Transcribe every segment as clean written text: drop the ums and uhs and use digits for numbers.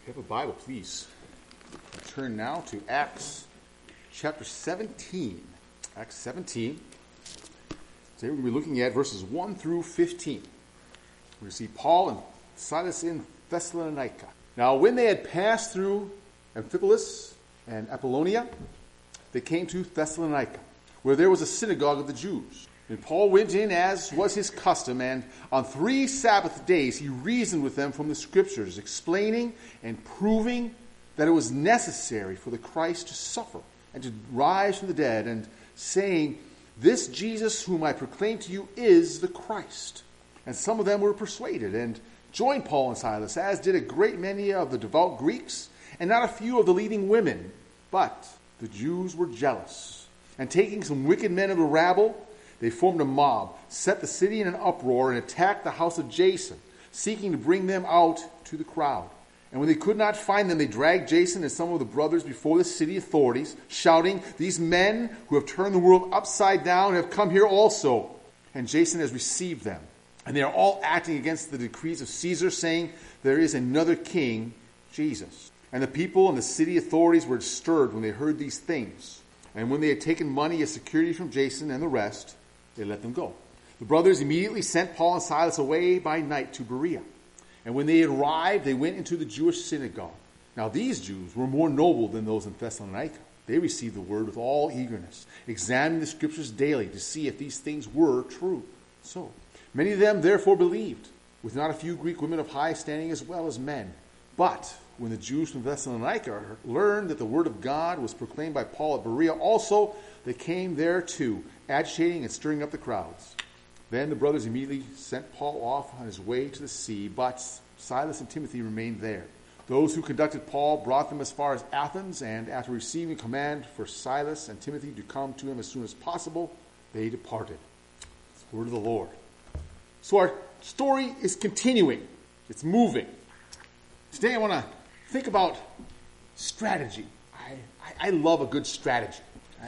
If you have a Bible, please turn now to Acts chapter 17. Acts 17. Today we're going to be looking at verses 1 through 15. We see Paul and Silas in Thessalonica. Now, when they had passed through Amphipolis and Apollonia, they came to Thessalonica, where there was a synagogue of the Jews. And Paul went in as was his custom, and on 3 Sabbath days he reasoned with them from the Scriptures, explaining and proving that it was necessary for the Christ to suffer and to rise from the dead, and saying, "This Jesus whom I proclaim to you is the Christ." And some of them were persuaded and joined Paul and Silas, as did a great many of the devout Greeks, and not a few of the leading women. But the Jews were jealous, and taking some wicked men of the rabble, they formed a mob, set the city in an uproar, and attacked the house of Jason, seeking to bring them out to the crowd. And when they could not find them, they dragged Jason and some of the brothers before the city authorities, shouting, "These men who have turned the world upside down have come here also." And Jason has received them. And they are all acting against the decrees of Caesar, saying, "There is another king, Jesus." And the people and the city authorities were disturbed when they heard these things. And when they had taken money as security from Jason and the rest, they let them go. The brothers immediately sent Paul and Silas away by night to Berea. And when they arrived, they went into the Jewish synagogue. Now these Jews were more noble than those in Thessalonica. They received the word with all eagerness, examining the Scriptures daily to see if these things were true. So many of them therefore believed, with not a few Greek women of high standing as well as men. But when the Jews from Thessalonica learned that the word of God was proclaimed by Paul at Berea also, they came there too, agitating and stirring up the crowds. Then the brothers immediately sent Paul off on his way to the sea, but Silas and Timothy remained there. Those who conducted Paul brought them as far as Athens, and after receiving command for Silas and Timothy to come to him as soon as possible, they departed. It's the word of the Lord. So our story is continuing. It's moving. Today I want to think about strategy. I love a good strategy.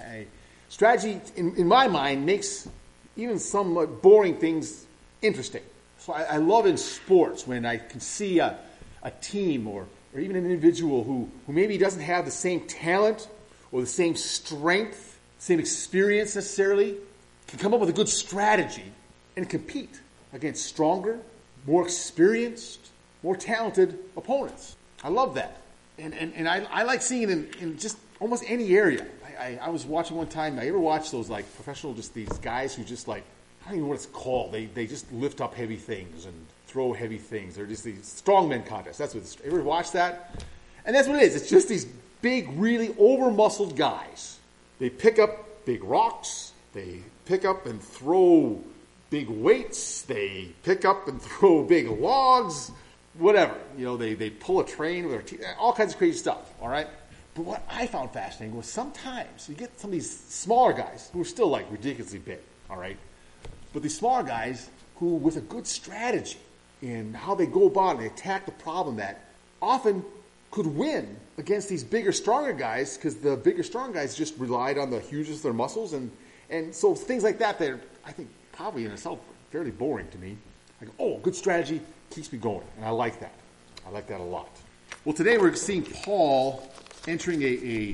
Strategy, in my mind, makes even some boring things interesting. So I love in sports when I can see a team or even an individual who maybe doesn't have the same talent or the same strength, same experience necessarily, can come up with a good strategy and compete against stronger, more experienced, more talented opponents. I love that. And I like seeing it in just almost any area. I was watching one time, I ever watched those like professional, just these guys who just like, I don't even know what it's called. They just lift up heavy things and throw heavy things. They're just these strongmen contests. That's what you ever watch that? And that's what it is. It's just these big, really over-muscled guys. They pick up big rocks. They pick up and throw big weights. They pick up and throw big logs. Whatever. You know, they pull a train with their teeth. All kinds of crazy stuff. All right? But what I found fascinating was sometimes you get some of these smaller guys who are still like ridiculously big. All right? But these smaller guys who, with a good strategy in how they go about and they attack the problem, that often could win against these bigger, stronger guys, because the bigger, stronger guys just relied on the hugeness of their muscles. And so things like that, they're, I think, probably in itself fairly boring to me. I go, oh, good strategy keeps me going. And I like that. I like that a lot. Well, today we're seeing Paul entering a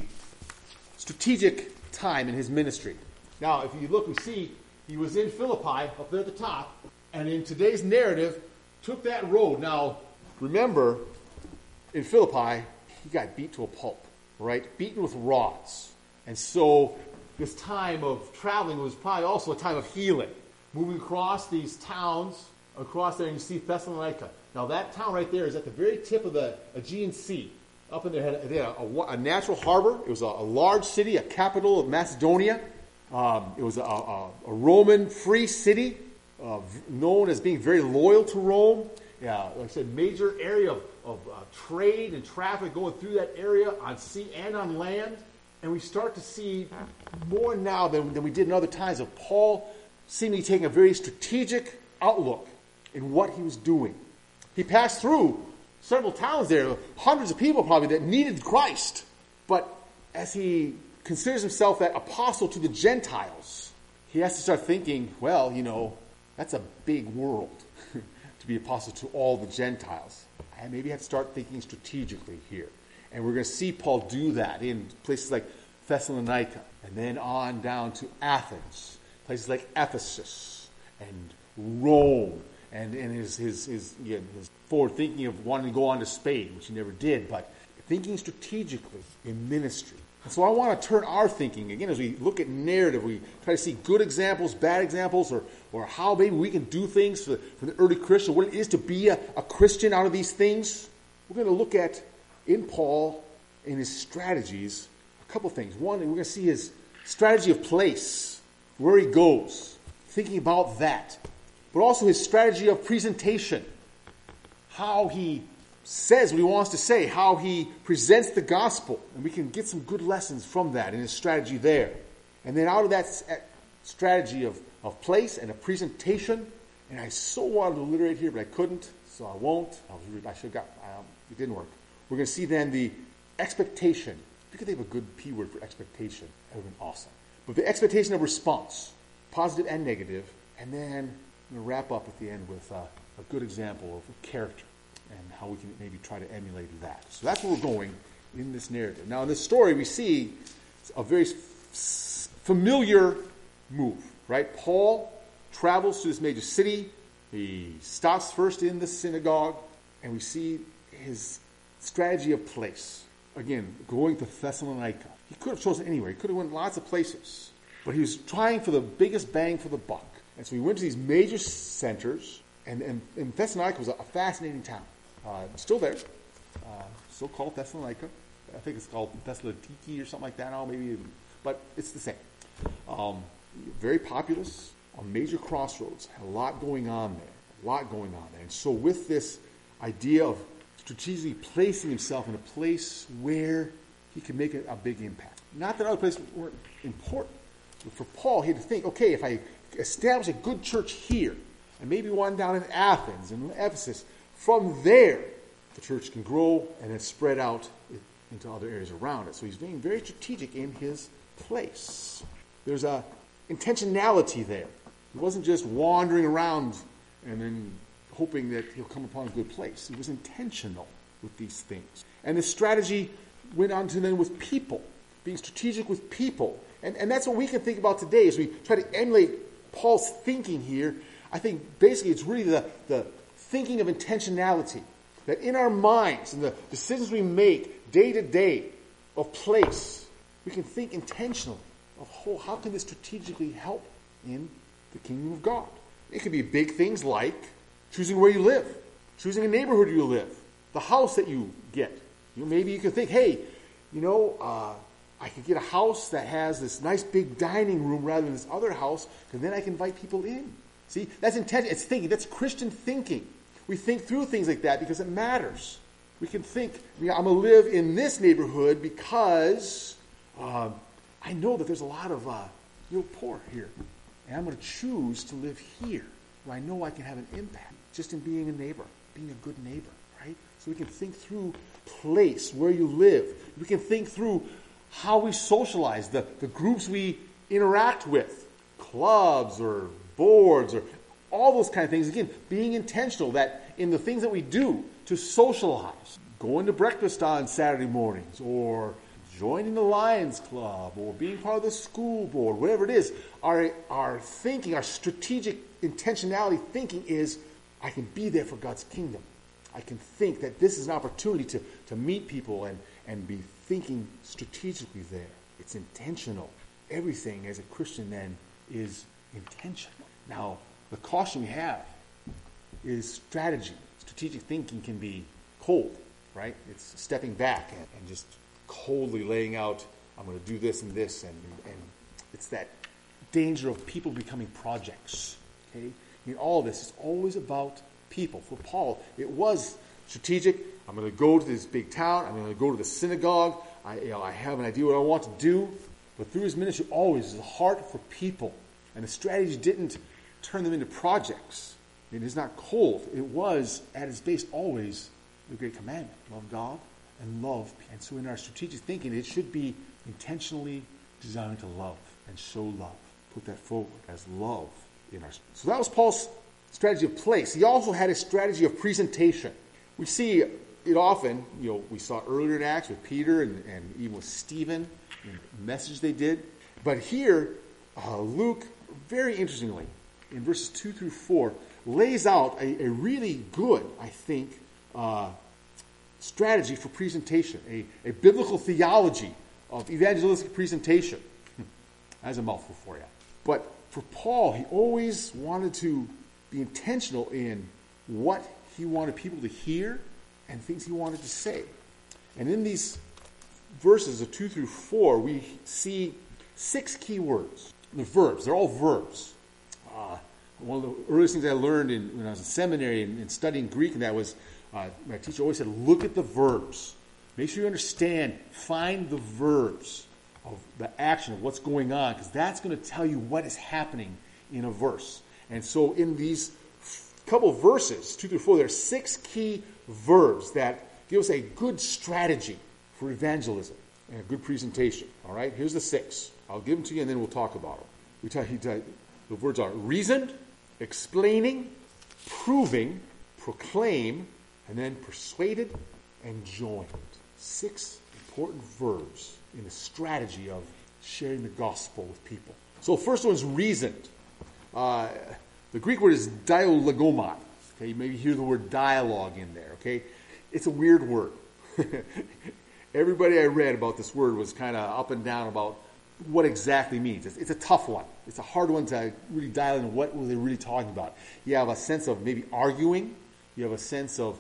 strategic time in his ministry. Now, if you look, we see he was in Philippi, up there at the top, and in today's narrative, took that road. Now, remember, in Philippi, he got beat to a pulp, right? Beaten with rods. And so this time of traveling was probably also a time of healing. Moving across these towns, across there, and you see Thessalonica. Now, that town right there is at the very tip of the Aegean Sea. Up in there, they had a natural harbor. It was a large city, a capital of Macedonia. It was a Roman free city, known as being very loyal to Rome. Yeah, like I said, major area of trade and traffic going through that area on sea and on land. And we start to see more now than we did in other times of Paul seemingly taking a very strategic outlook in what he was doing. He passed through several towns there, hundreds of people probably that needed Christ. But as he considers himself that apostle to the Gentiles, he has to start thinking, well, you know, that's a big world to be apostle to all the Gentiles. I maybe have to start thinking strategically here. And we're going to see Paul do that in places like Thessalonica, and then on down to Athens, places like Ephesus and Rome, and his forward thinking of wanting to go on to Spain, which he never did, but thinking strategically in ministry. And so I want to turn our thinking, again, as we look at narrative, we try to see good examples, bad examples, or how maybe we can do things for the early Christian, what it is to be a Christian out of these things. We're going to look at, in Paul, in his strategies, a couple things. One, we're going to see his strategy of place, where he goes, thinking about that. But also his strategy of presentation, how he says what he wants to say, how he presents the gospel. And we can get some good lessons from that in his strategy there. And then out of that strategy of place and a presentation, and I so wanted to alliterate here, but I couldn't, so I won't. I should have got, it didn't work. We're going to see then the expectation. If you could think of a good P word for expectation, that would have been awesome. But the expectation of response, positive and negative, and then I'm going to wrap up at the end with a good example of character and how we can maybe try to emulate that. So that's where we're going in this narrative. Now in this story we see a very familiar move, right? Paul travels to this major city. He stops first in the synagogue, and we see his strategy of place. Again, going to Thessalonica. He could have chosen anywhere. He could have went lots of places. But he was trying for the biggest bang for the buck. And so he went to these major centers, and Thessalonica was a fascinating town. Still there. Still called Thessalonica. I think it's called Thessaloniki or something like that now, maybe. But it's the same. Very populous, on major crossroads. Had a lot going on there. And so with this idea of strategically placing himself in a place where he can make a big impact. Not that other places weren't important. But for Paul, he had to think, okay, if I establish a good church here, and maybe one down in Athens and Ephesus, from there, the church can grow and then spread out into other areas around it. So he's being very strategic in his place. There's a intentionality there. He wasn't just wandering around and then hoping that he'll come upon a good place. He was intentional with these things. And the strategy went on to then with people, being strategic with people. And that's what we can think about today as we try to emulate Paul's thinking here. I think basically it's really the thinking of intentionality. That in our minds and the decisions we make day to day of place, we can think intentionally of how can this strategically help in the kingdom of God. It could be big things like choosing where you live, choosing a neighborhood you live, the house that you get. Maybe you could think, hey, I could get a house that has this nice big dining room rather than this other house, because then I can invite people in. See, that's intention. It's thinking. That's Christian thinking. We think through things like that because it matters. We can think, I'm going to live in this neighborhood because I know that there's a lot of poor here. And I'm going to choose to live here where I know I can have an impact just in being a neighbor, being a good neighbor, right? So we can think through place, where you live. We can think through how we socialize, the groups we interact with, clubs or boards or all those kind of things. Again, being intentional that in the things that we do to socialize, going to breakfast on Saturday mornings or joining the Lions Club or being part of the school board, whatever it is, our thinking, our strategic intentionality thinking is, I can be there for God's kingdom. I can think that this is an opportunity to meet people and be thinking strategically there. It's intentional. Everything as a Christian then is intentional. Now, the caution we have is strategy. Strategic thinking can be cold, right? It's stepping back and just coldly laying out, I'm going to do this and this, and it's that danger of people becoming projects. Okay? In all this, it's always about people. For Paul, it was strategic. I'm going to go to this big town. I'm going to go to the synagogue. I have an idea what I want to do. But through his ministry, always is a heart for people. And the strategy didn't turn them into projects. It is not cold. It was, at its base, always the great commandment. Love God and love. And so in our strategic thinking, it should be intentionally designed to love and show love. Put that forward as love in our. So that was Paul's strategy of place. He also had a strategy of presentation. We see it often, we saw earlier in Acts with Peter and even with Stephen, and the message they did. But here, Luke, very interestingly, in verses 2 through 4, lays out a really good, I think, strategy for presentation, a biblical theology of evangelistic presentation. That's a mouthful for you. But for Paul, he always wanted to be intentional in what he wanted people to hear and things he wanted to say. And in these verses of 2 through 4, we see 6 key words. The verbs. They're all verbs. One of the earliest things I learned when I was in seminary and studying Greek, and that was, my teacher always said, look at the verbs. Make sure you understand, find the verbs of the action of what's going on, because that's going to tell you what is happening in a verse. And so in these couple of verses, 2 through 4, there are 6 key verbs that give us a good strategy for evangelism and a good presentation. All right, here's the 6. I'll give them to you, and then we'll talk about them. The words are reasoned, explaining, proving, proclaim, and then persuaded and joined. 6 important verbs in the strategy of sharing the gospel with people. So first one is reasoned. The Greek word is dialogomai. Okay, you maybe hear the word dialogue in there. Okay, it's a weird word. Everybody I read about this word was kind of up and down about what exactly means. It's a tough one. It's a hard one to really dial in what were they really talking about. You have a sense of maybe arguing. You have a sense of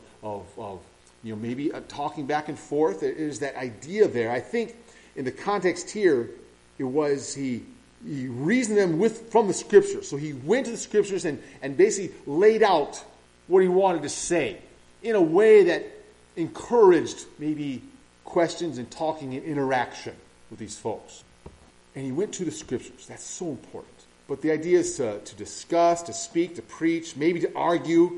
maybe talking back and forth. There's that idea there. I think in the context here, it was he reasoned them from the Scriptures. So he went to the Scriptures and basically laid out what he wanted to say in a way that encouraged maybe questions and talking and interaction with these folks. And he went to the Scriptures. That's so important. But the idea is to discuss, to speak, to preach, maybe to argue.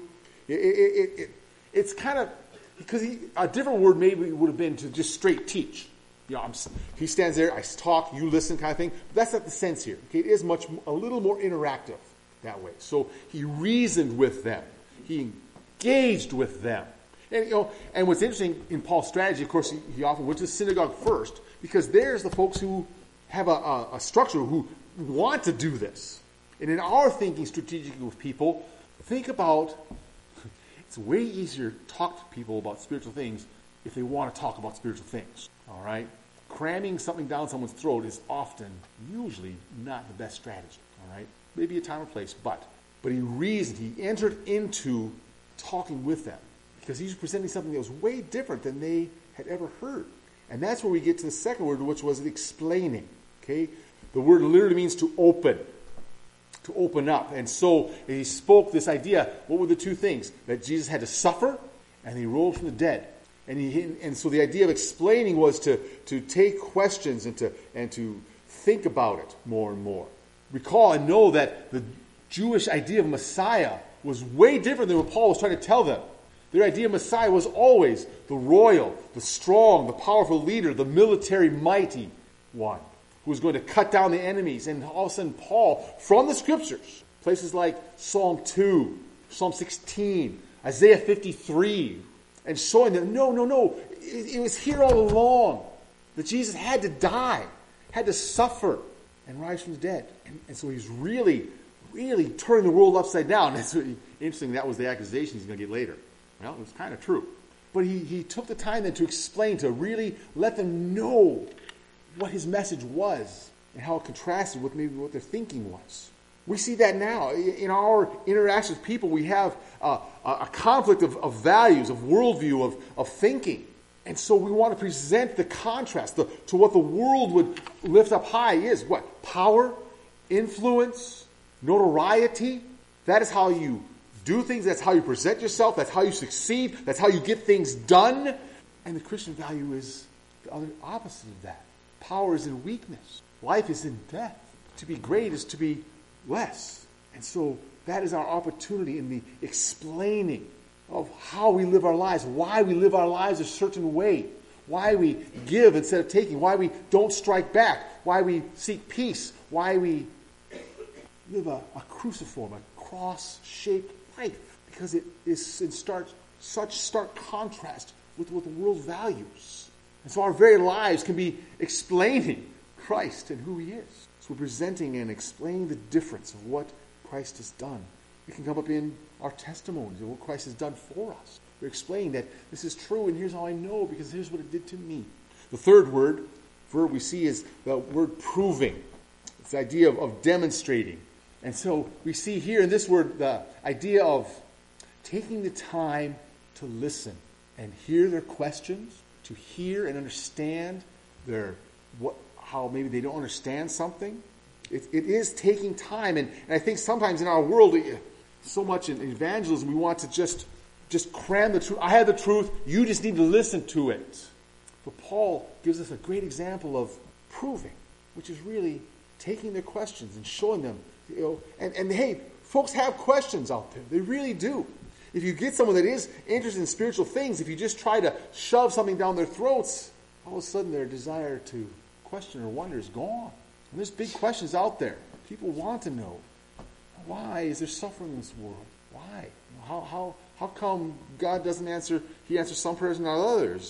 It's kind of, because a different word maybe would have been to just straight teach. He stands there, I talk, you listen kind of thing. But that's not the sense here. Okay? It is a little more interactive that way. So he reasoned with them. He engaged with them. And what's interesting in Paul's strategy, of course, he often went to the synagogue first, because there's the folks who have a structure who want to do this. And in our thinking strategically with people, think about, it's way easier to talk to people about spiritual things if they want to talk about spiritual things. All right? Cramming something down someone's throat is usually not the best strategy. All right? Maybe a time or place, but he reasoned, he entered into talking with them, because he was presenting something that was way different than they had ever heard. And that's where we get to the second word, which was explaining. Okay? The word literally means to open up. And so he spoke this idea. What were the 2 things? That Jesus had to suffer and he rose from the dead. And so the idea of explaining was to take questions and to think about it more and more. Recall and know that the Jewish idea of Messiah was way different than what Paul was trying to tell them. Their idea of Messiah was always the royal, the strong, the powerful leader, the military mighty one who was going to cut down the enemies. And all of a sudden Paul, from the Scriptures, places like Psalm 2, Psalm 16, Isaiah 53, and showing them, no, it was here all along that Jesus had to die, had to suffer, and rise from the dead. And so he's really, really turning the world upside down. That's really interesting. That was the accusation he's going to get later. Well, it was kind of true. But he took the time then to explain, to really let them know what his message was and how it contrasted with maybe what their thinking was. We see that now. In our interactions with people, we have a conflict of values, of worldview, of thinking. And so we want to present the contrast to what the world would lift up high is what? Power, influence, notoriety. That is how you do things. That's how you present yourself. That's how you succeed. That's how you get things done. And the Christian value is the other opposite of that. Power is in weakness. Life is in death. To be great is to be less. And so that is our opportunity in the explaining of how we live our lives, why we live our lives a certain way, why we give instead of taking, why we don't strike back, why we seek peace, why we live a cruciform, a cross-shaped life, because it is in stark such stark contrast with what the world values. And so our very lives can be explaining Christ and who he is. So we're presenting and explaining the difference of what Christ has done. It can come up in our testimonies of what Christ has done for us. We're explaining that this is true, and here's how I know, because here's what it did to me. The third verb we see is the word proving. It's the idea of demonstrating. And so we see here in this word the idea of taking the time to listen and hear their questions, to hear and understand how maybe they don't understand something. It is taking time. And I think sometimes in our world, so much in evangelism, we want to just cram the truth. I have the truth. You just need to listen to it. But Paul gives us a great example of proving, which is really taking their questions and showing them. And hey, folks have questions out there. They really do. If you get someone that is interested in spiritual things, if you just try to shove something down their throats, all of a sudden their desire to question or wonder is gone. And there's big questions out there. People want to know, why is there suffering in this world? Why? How come God doesn't answer? He answers some prayers and not others.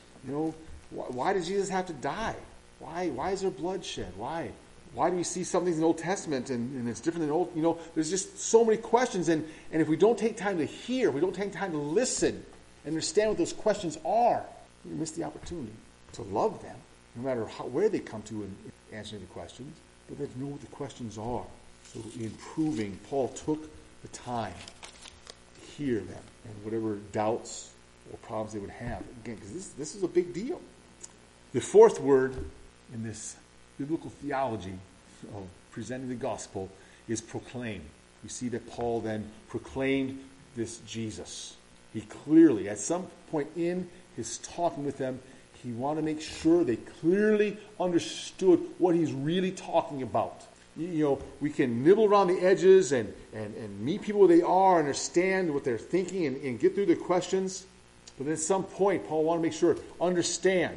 Why did Jesus have to die? Why is there bloodshed? Why do we see some things in the Old Testament and it's different than Old? There's just so many questions. And if we don't take time to hear, if we don't take time to listen and understand what those questions are, we miss the opportunity to love them, no matter where they come to in answering the questions, but then know what the questions are. So in proving, Paul took the time to hear them and whatever doubts or problems they would have. Again, because this is a big deal. The fourth word in this biblical theology of presenting the gospel is proclaim. We see that Paul then proclaimed this Jesus. He clearly, at some point in his talking with them, he wanted to make sure they clearly understood what he's really talking about. We can nibble around the edges and meet people where they are, understand what they're thinking, and get through their questions. But at some point, Paul wanted to make sure, understand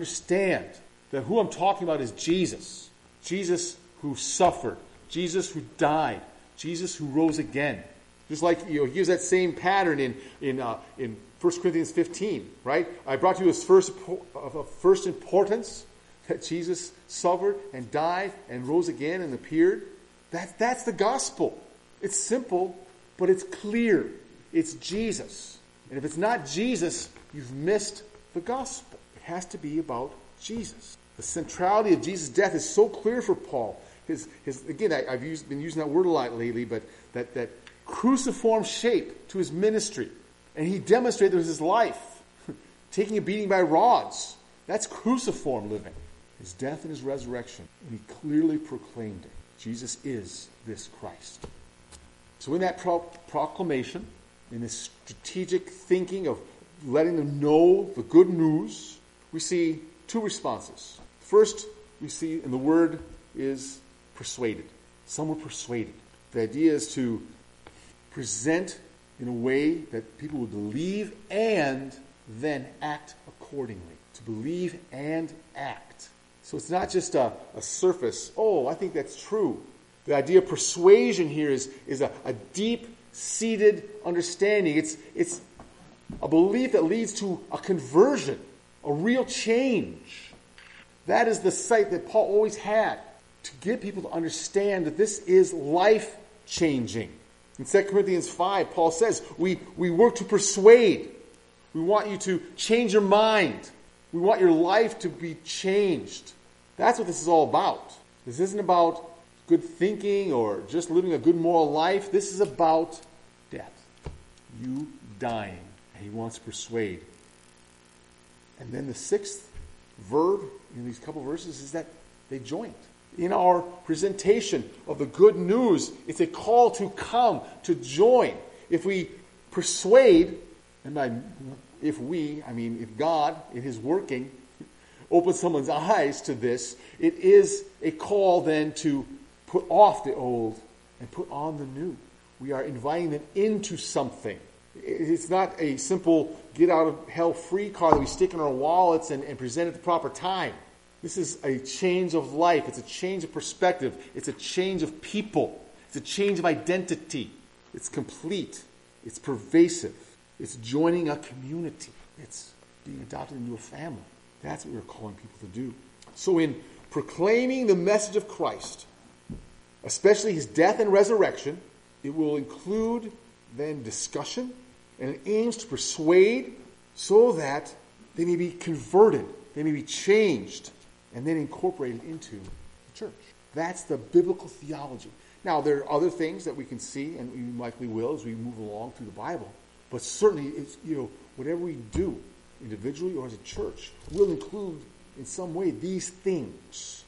that who I'm talking about is Jesus. Jesus who suffered. Jesus who died. Jesus who rose again. Just like he gives that same pattern in 1 Corinthians 15, right? I brought you this first importance that Jesus suffered and died and rose again and appeared. That's the gospel. It's simple, but it's clear. It's Jesus. And if it's not Jesus, you've missed the gospel. It has to be about Jesus. The centrality of Jesus' death is so clear for Paul. Again, I've been using that word a lot lately, but that cruciform shape to his ministry. And he demonstrated his life, taking a beating by rods. That's cruciform living. His death and his resurrection. And he clearly proclaimed it. Jesus is this Christ. So in that proclamation, in this strategic thinking of letting them know the good news, we see two responses. First, we see, and the word is persuaded. Some were persuaded. The idea is to present in a way that people would believe and then act accordingly. To believe and act. So it's not just a surface, I think that's true. The idea of persuasion here is a deep-seated understanding. It's a belief that leads to a conversion, a real change. That is the sight that Paul always had, to get people to understand that this is life-changing. In 2 Corinthians 5, Paul says, we work to persuade. We want you to change your mind. We want your life to be changed. That's what this is all about. This isn't about good thinking or just living a good moral life. This is about death. You dying. And he wants to persuade. And then the sixth verb in these couple verses is that they joined. In our presentation of the good news, it's a call to come, to join. If we persuade, and if God, in his working, opens someone's eyes to this, it is a call then to put off the old and put on the new. We are inviting them into something. It's not a simple get out of hell free card that we stick in our wallets and present at the proper time. This is a change of life. It's a change of perspective. It's a change of people. It's a change of identity. It's complete. It's pervasive. It's joining a community. It's being adopted into a family. That's what we're calling people to do. So in proclaiming the message of Christ, especially his death and resurrection, it will include then discussion, and it aims to persuade so that they may be converted, they may be changed, and then incorporated into the church. That's the biblical theology. Now, there are other things that we can see, and we likely will as we move along through the Bible, but certainly, it's, whatever we do, individually or as a church, will include in some way these things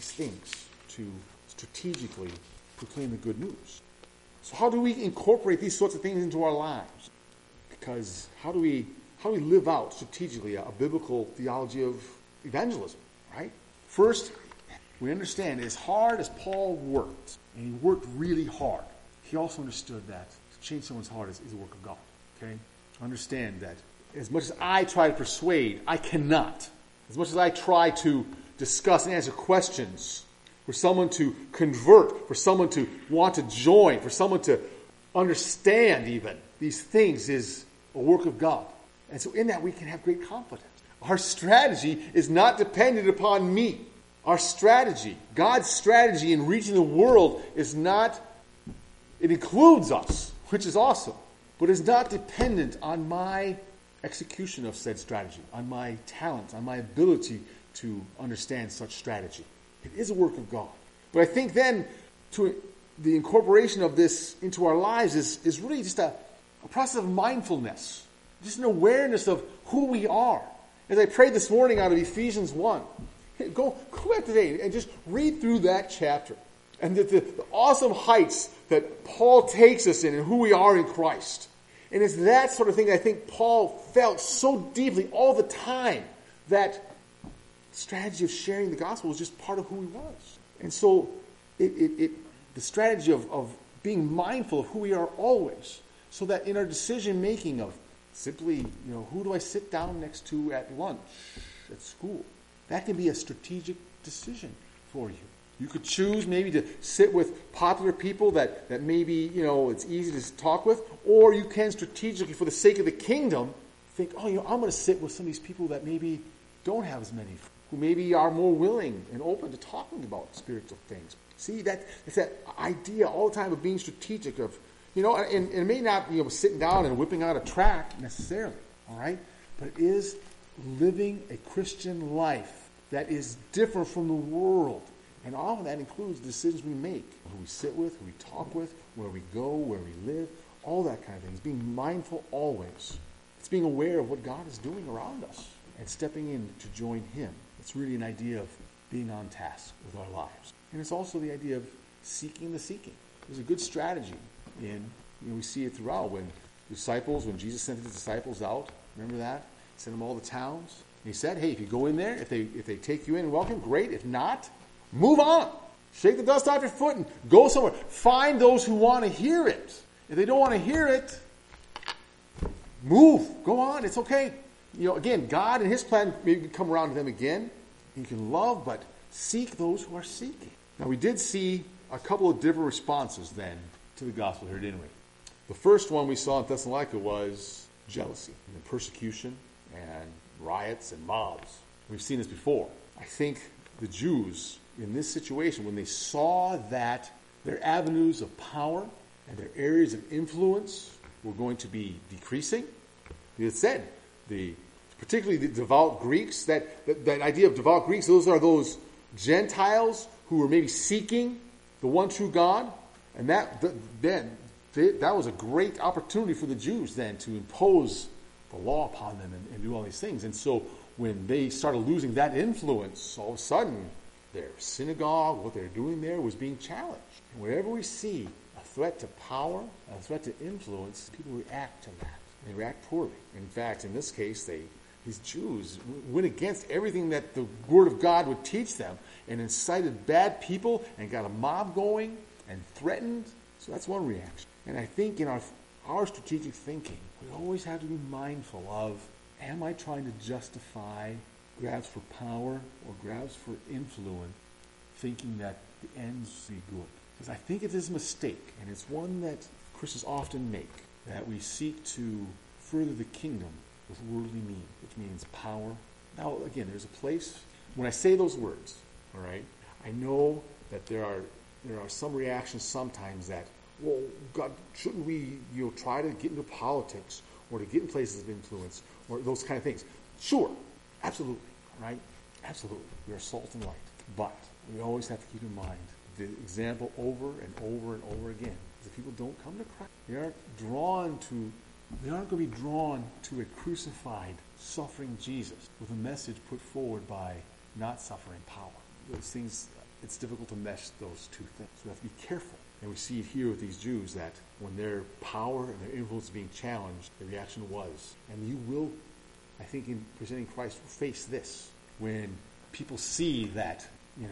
to strategically proclaim the good news. So how do we incorporate these sorts of things into our lives? Because how do we live out strategically a biblical theology of evangelism, right? First, we understand as hard as Paul worked, and he worked really hard, he also understood that to change someone's heart is a work of God. Okay? Understand that as much as I try to persuade, I cannot. As much as I try to discuss and answer questions for someone to convert, for someone to want to join, for someone to understand even these things is a work of God. And so in that we can have great confidence. Our strategy is not dependent upon me. Our strategy, God's strategy in reaching the world is not, it includes us, which is awesome, but is not dependent on my execution of said strategy, on my talent, on my ability to understand such strategy. It is a work of God. But I think then to the incorporation of this into our lives is really just a process of mindfulness, just an awareness of who we are. As I prayed this morning out of Ephesians 1, go back today and just read through that chapter and the awesome heights that Paul takes us in and who we are in Christ. And it's that sort of thing I think Paul felt so deeply all the time, that strategy of sharing the gospel was just part of who he was. And so the strategy of being mindful of who we are always, so that in our decision making of simply, who do I sit down next to at lunch, at school, that can be a strategic decision for you. You could choose maybe to sit with popular people that maybe, it's easy to talk with, or you can strategically, for the sake of the kingdom, think, I'm going to sit with some of these people that maybe don't have as many, who maybe are more willing and open to talking about spiritual things. See, it's that idea all the time of being strategic, of, and it may not be sitting down and whipping out a tract necessarily, all right? But it is living a Christian life that is different from the world. And all of that includes the decisions we make, who we sit with, who we talk with, where we go, where we live, all that kind of thing. It's being mindful always. It's being aware of what God is doing around us and stepping in to join him. It's really an idea of being on task with our lives. And it's also the idea of seeking the seeking. There's a good strategy in, we see it throughout when Jesus sent his disciples out, remember that? He sent them all the towns. And he said, hey, if you go in there, if they take you in and welcome, great. If not, move on. Shake the dust off your foot and go somewhere. Find those who want to hear it. If they don't want to hear it, move. Go on. It's okay. Again, God and his plan maybe come around to them again. You can love, but seek those who are seeking. Now, we did see a couple of different responses then to the gospel here, didn't we? The first one we saw in Thessalonica was jealousy and persecution and riots and mobs. We've seen this before. I think the Jews in this situation, when they saw that their avenues of power and their areas of influence were going to be decreasing, it said, particularly the devout Greeks, that idea of devout Greeks, those are those Gentiles who were maybe seeking the one true God, and that was a great opportunity for the Jews then to impose the law upon them and do all these things. And so when they started losing that influence, all of a sudden their synagogue, what they're doing there, was being challenged. And whenever we see a threat to power, a threat to influence, people react to that. They react poorly. In fact, in this case, these Jews went against everything that the Word of God would teach them and incited bad people and got a mob going and threatened. So that's one reaction. And I think in our strategic thinking, we always have to be mindful of, am I trying to justify grabs for power or grabs for influence, thinking that the ends be good? Because I think it is a mistake, and it's one that Christians often make, that we seek to further the kingdom with worldly means, which means power. Now, again, there's a place, when I say those words, all right, I know that there are some reactions sometimes that, well, God, shouldn't we, try to get into politics or to get in places of influence or those kind of things? Sure, absolutely, right? Absolutely. We are salt and light. But we always have to keep in mind the example over and over and over again. If people don't come to Christ, they aren't going to be drawn to a crucified, suffering Jesus with a message put forward by not suffering power. Those things, it's difficult to mesh those two things. So we have to be careful. And we see it here with these Jews that when their power and their influence is being challenged, the reaction was. And you will, I think, in presenting Christ, face this. When people see that,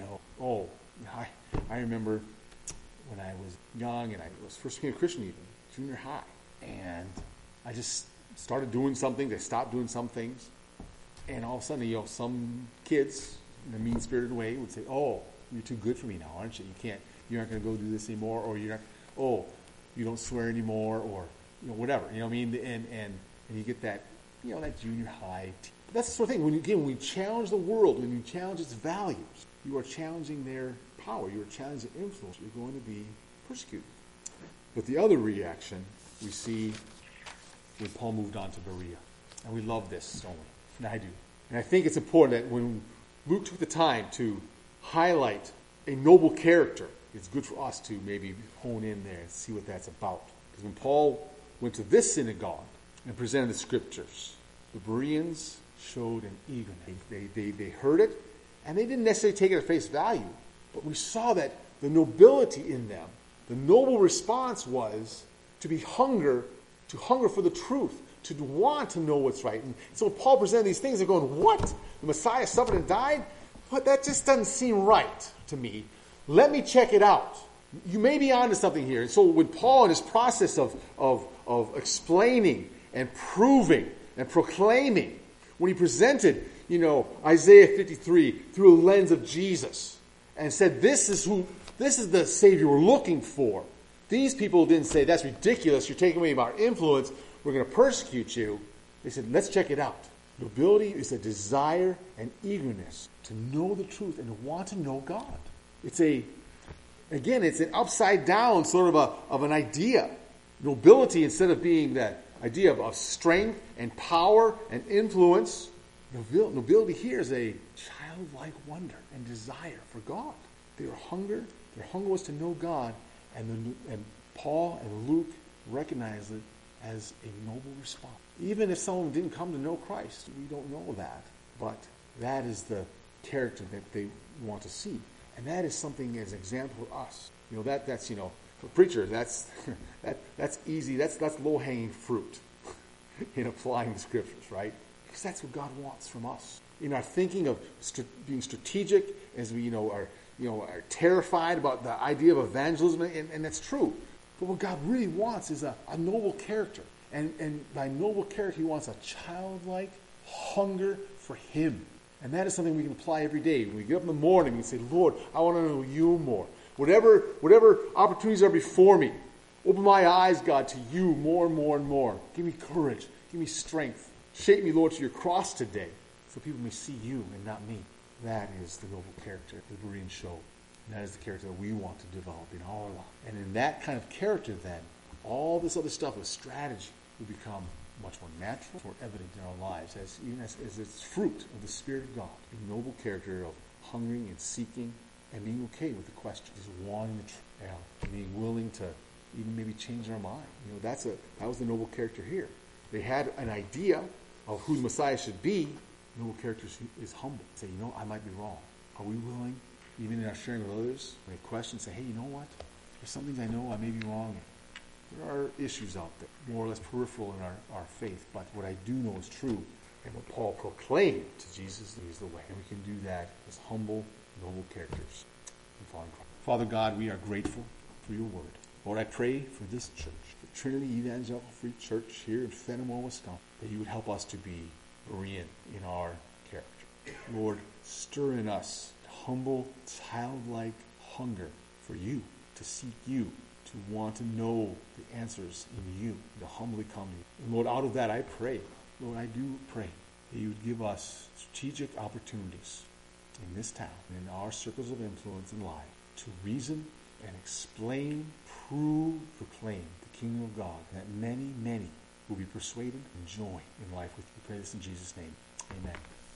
I remember when I was young and I was first became a Christian even, junior high. And I just started doing some things. I stopped doing some things. And all of a sudden, some kids in a mean-spirited way would say, oh, you're too good for me now, aren't you? You're not going to go do this anymore, or you don't swear anymore, or, whatever. You know what I mean? And you get that, that junior high. That's the sort of thing. When we challenge the world, when you challenge its values, you are challenging their power. You are challenging their influence. You're going to be persecuted. But the other reaction we see when Paul moved on to Berea. And we love this, don't we? And I do. And I think it's important that when Luke took the time to highlight a noble character, it's good for us to maybe hone in there and see what that's about. Because when Paul went to this synagogue and presented the scriptures, the Bereans showed an eagerness. They heard it, and they didn't necessarily take it at face value. But we saw that the nobility in them, the noble response was to hunger for the truth, to want to know what's right. And so when Paul presented these things, they're going, what? The Messiah suffered and died? What? That just doesn't seem right to me. Let me check it out. You may be onto something here. And so when Paul, in his process of explaining and proving and proclaiming, when he presented, Isaiah 53 through a lens of Jesus and said, this is the Savior we're looking for. These people didn't say, that's ridiculous, you're taking away our influence, we're going to persecute you. They said, let's check it out. Nobility is a desire and eagerness to know the truth and to want to know God. It's an upside down sort of an idea. Nobility, instead of being that idea of strength and power and influence, nobility here is a childlike wonder and desire for God. Their hunger was to know God, and Paul and Luke recognized it as a noble response. Even if someone didn't come to know Christ, we don't know that. But that is the character that they want to see. And that is something as an example for us. That's for preachers, that's easy. That's low-hanging fruit in applying the scriptures, right? Because that's what God wants from us. In our thinking of being strategic, as we are terrified about the idea of evangelism, and that's true. But what God really wants is a noble character. And by noble character, he wants a childlike hunger for him. And that is something we can apply every day. When we get up in the morning, we say, Lord, I want to know you more. Whatever opportunities are before me, open my eyes, God, to you more and more and more. Give me courage. Give me strength. Shape me, Lord, to your cross today, so people may see you and not me. That is the noble character the Bereans show. And that is the character that we want to develop in our life. And in that kind of character, then, all this other stuff with strategy will become much more natural, more evident in our lives, as it's fruit of the Spirit of God. A noble character of hungering and seeking and being okay with the question, just wanting the truth, and being willing to even maybe change our mind. That was the noble character here. They had an idea of who the Messiah should be. Noble character is humble. Say, I might be wrong. Are we willing, even in our sharing with others, when they question, say, hey, you know what? There's some things I know I may be wrong in. There are issues out there, more or less peripheral in our faith, but what I do know is true, and what Paul proclaimed to Jesus is the way. And we can do that as humble, noble characters in following Christ. Father God, we are grateful for your word. Lord, I pray for this church, the Trinity Evangelical Free Church here in Fenimore, Wisconsin, that you would help us to be Berean in our character. Lord, stir in us humble, childlike hunger for you, to seek you, to want to know the answers in you, to humbly come to you. And Lord, out of that I pray, Lord, I do pray that you would give us strategic opportunities in this town, in our circles of influence and life, to reason and explain, prove, proclaim the kingdom of God, that many, many will be persuaded and join in life with you. We pray this in Jesus' name. Amen.